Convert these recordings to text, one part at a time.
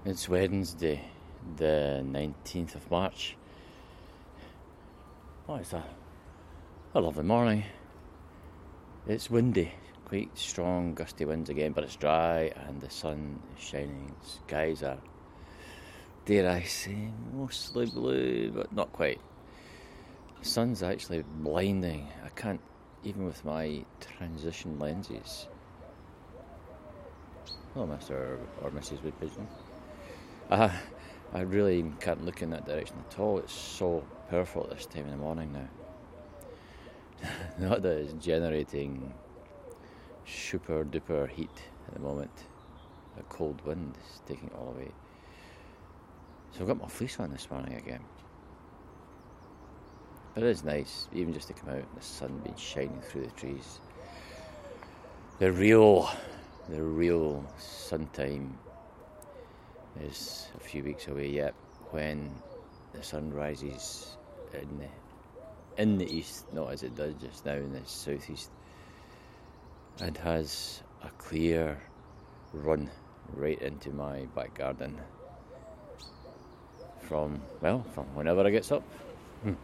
It's Wednesday, the 19th of March. Oh, it's a lovely morning. It's windy, quite strong, gusty winds again, but it's dry and the sun is shining. Skies are, dare I say, mostly blue, but not quite. The sun's actually blinding. I can't, even with my transition lenses. Hello, Mr. or Mrs. Wood Pigeon. I really can't look in that direction at all. It's so powerful at this time in the morning now. Not that it's generating super duper heat at the moment. A cold wind is taking it all away. So I've got my fleece on this morning again. But it is nice, even just to come out and the sun being shining through the trees. The real sun time is a few weeks away yet, when the sun rises in the east, not as it does just now in the southeast, and has a clear run right into my back garden from whenever I gets up. And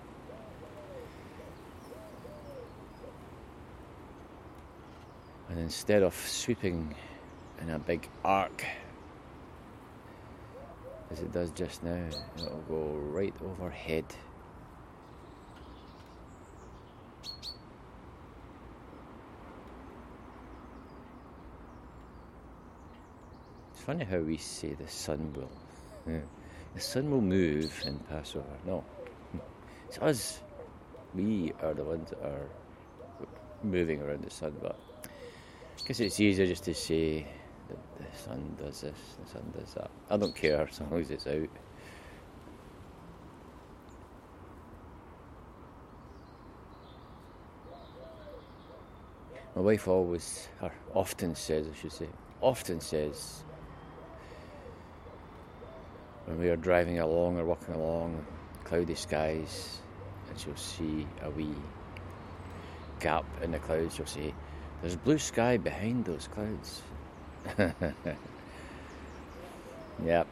instead of sweeping in a big arc as it does just now, it'll go right overhead. It's funny how we say the sun will. The sun will move and pass over. No, it's us. We are the ones that are moving around the sun, but I guess it's easier just to say that the sun does this, the sun does that. I don't care as long as it's out. My wife often says when we are driving along or walking along cloudy skies and she'll see a wee gap in the clouds, she'll say, "There's blue sky behind those clouds." Yep.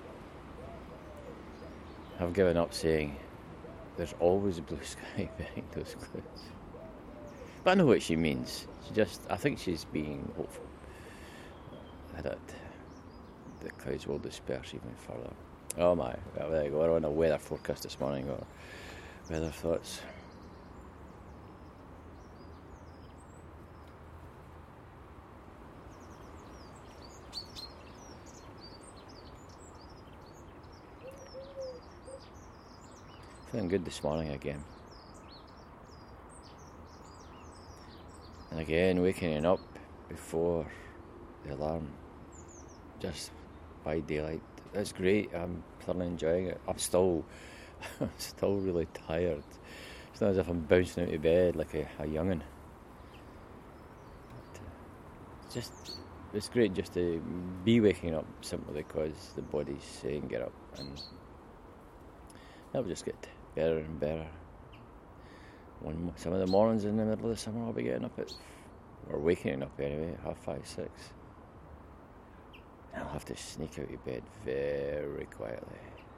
I've given up saying there's always a blue sky behind those clouds. But I know what she means. I think she's being hopeful that the clouds will disperse even further. Oh my, well, there you go. We're on a weather forecast this morning, or weather thoughts. Feeling good this morning again. And again, waking up before the alarm, just by daylight. That's great. I'm thoroughly enjoying it. I'm still really tired. It's not as if I'm bouncing out of bed like a young'un. But, it's great just to be waking up simply because the body's saying get up, and that will just get better and better. Some of the mornings in the middle of the summer I'll be getting up waking up anyway, at 5:30, 6. I'll have to sneak out of bed very quietly.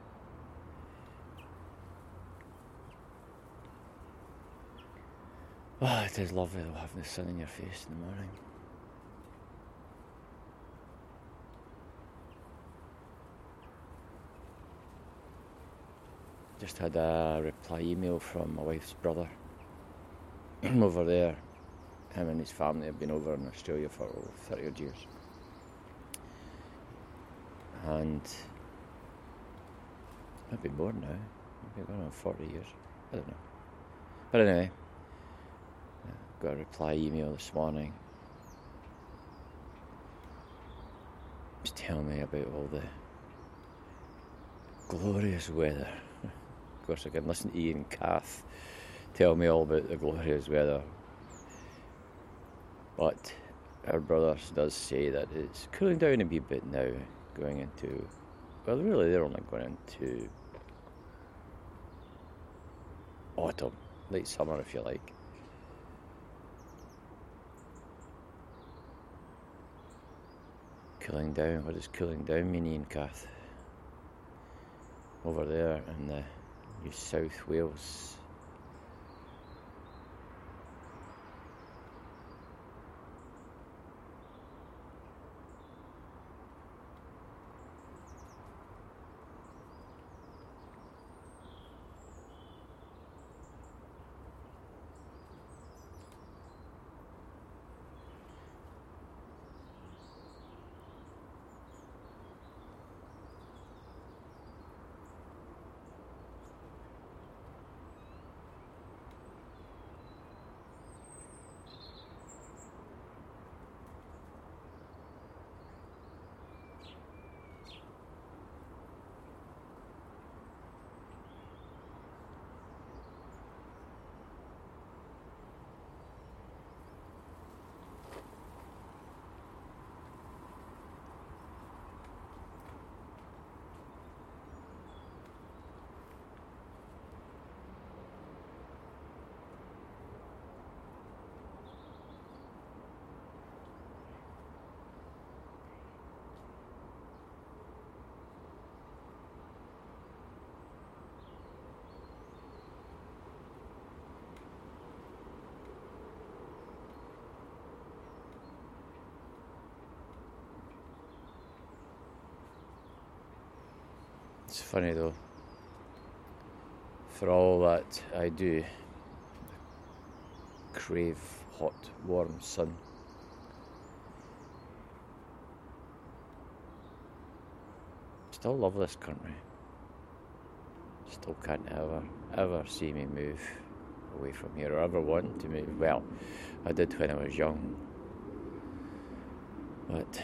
Oh, it is lovely though, having the sun in your face in the morning. Just had a reply email from my wife's brother over there. Him and his family have been over in Australia for over 30 odd years. And might be more now. Maybe going on 40 years. I don't know. But anyway, got a reply email this morning. Just telling me about all the glorious weather. Of course, I can listen to Ian Cath tell me all about the glorious weather. But our brother does say that it's cooling down a wee bit now, going into, well, really they're only going into autumn, late summer if you like. Cooling down, what does cooling down mean, Ian Cath? over there in the New South Wales. It's funny though, for all that I do crave hot, warm sun, still love this country. Still can't ever see me move away from here, or ever want to move. Well, I did when I was young, but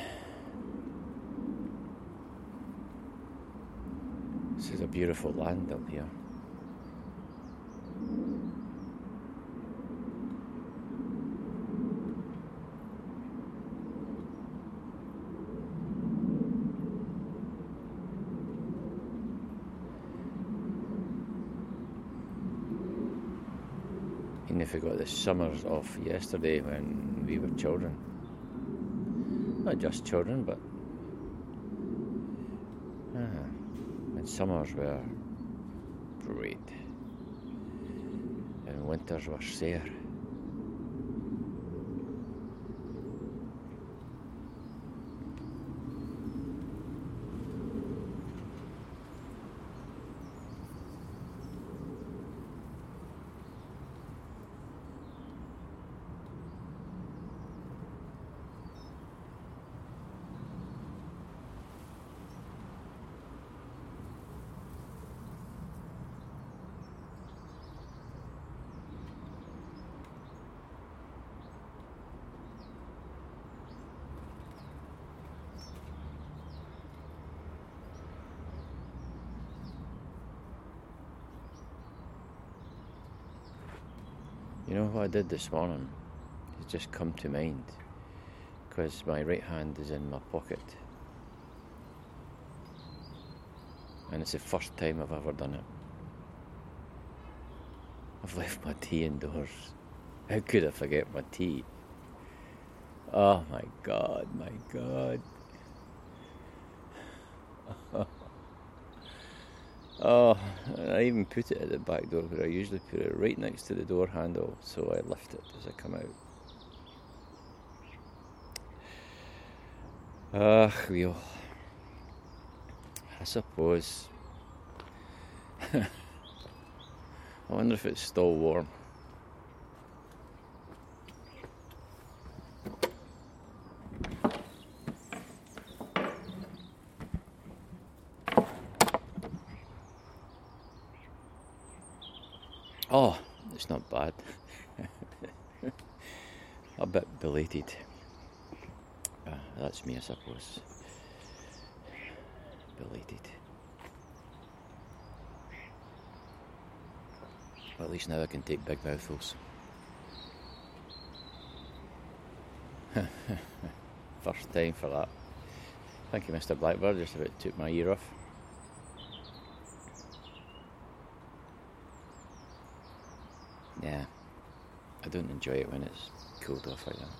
this is a beautiful land up here. Even if we got the summers off yesterday when we were children. Not just children, but when summers were great and winters were sere. You know what I did this morning? It's just come to mind, because my right hand is in my pocket, and it's the first time I've ever done it. I've left my tea indoors. How could I forget my tea? Oh my God, my God. Oh, I even put it at the back door where I usually put it, right next to the door handle, so I lift it as I come out. Well, I suppose. I wonder if it's still warm. Oh, it's not bad. A bit belated. That's me, I suppose. Belated. But at least now I can take big mouthfuls. First time for that. Thank you, Mr. Blackbird. Just about took my ear off. Yeah, I don't enjoy it when it's cooled off like that.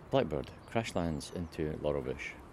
Blackbird crash lands into Laurel Bush.